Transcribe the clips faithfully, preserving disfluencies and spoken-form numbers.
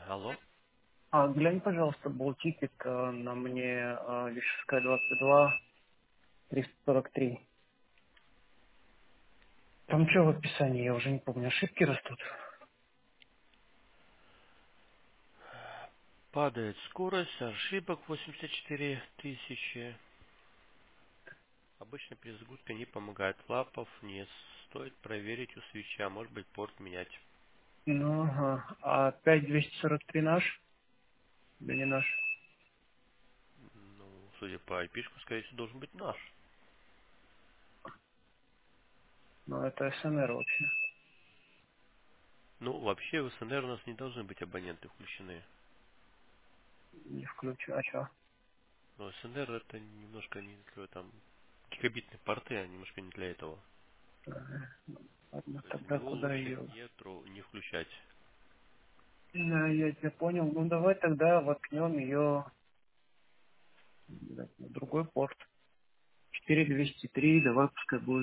Алло. А, глянь, пожалуйста, был тикет э, на мне э, Лишевская двадцать два, триста сорок три. Там что в описании, я уже не помню, ошибки растут. Падает скорость, ошибок восемьдесят четыре тысячи. Обычно перезагрузка не помогает. Лапов не стоит проверить у свеча. Может быть, порт менять. Ну, ага. А пять двести сорок три наш? Да не наш. Ну, судя по ай пи-шку, скорее всего, должен быть наш. Ну, это СНР вообще. Ну, вообще в СНР у нас не должны быть абоненты включены. Не включу. А что? Но СНР это немножко не такое там гигабитные порты, а немножко не для этого. Ладно, То есть в тогда него куда лучше ее? не, тру- не включать. Да, я тебя понял. Ну, давай тогда воткнем ее на другой порт. четыре двести три, давай пускай будет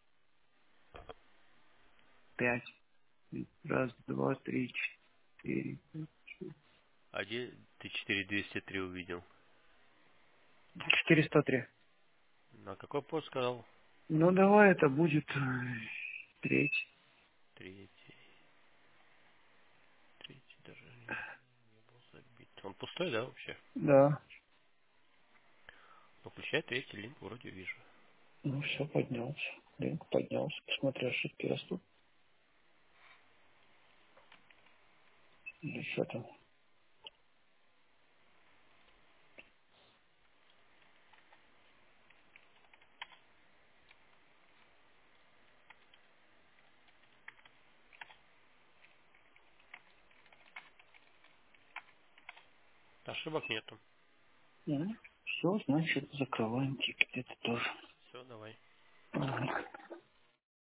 пять. Раз, два, три, четыре. А где ты четыре двести три увидел? четыреста три. На какой порт сказал? Ну, давай это будет э, третий. Третий. Третий даже не был забит. Он пустой, да, вообще? Да. Ну, включай третий линк, вроде вижу. Ну, все, поднялся. Линк поднялся. Посмотри, ошибки растут. Или что там? Ошибок нету. Все, значит, закрываем тикет. Это тоже. Все, давай. Ага.